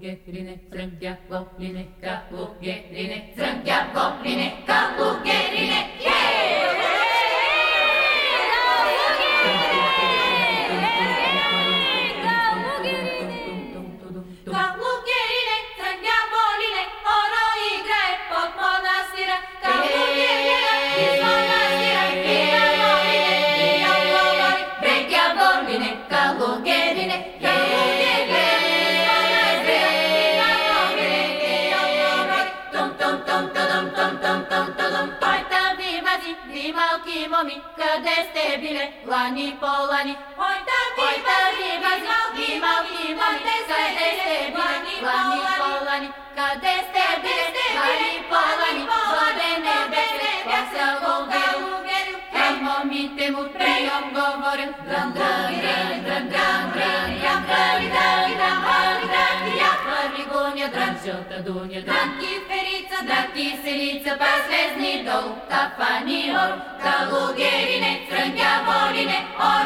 Kaluggerine, trângeavoline, kaluggerine, trângeavoline, kaluggerine, Kaluggerine, trângeavoline, oro igra e pod monastira, kaluggerine, iz monastira, kaluggerine, trângeavoline, kaluggerine, къде сте биле, лани по лани? Ойта вивази, малки мами, къде сте биле, лани по лани? Къде сте биле, лани по лани? Воде небесе, весело геру, към момите му прием говорил. Дрън, дрън, дрън, дрън, дрън, дрън, ям, дрън, дрън, дрън, дрън, я първи гоня, дрън, жълта дуня, дрън, киферица, дрън, киселица, па звездни долу, кафани ор, kaluggerine, trângeavoline,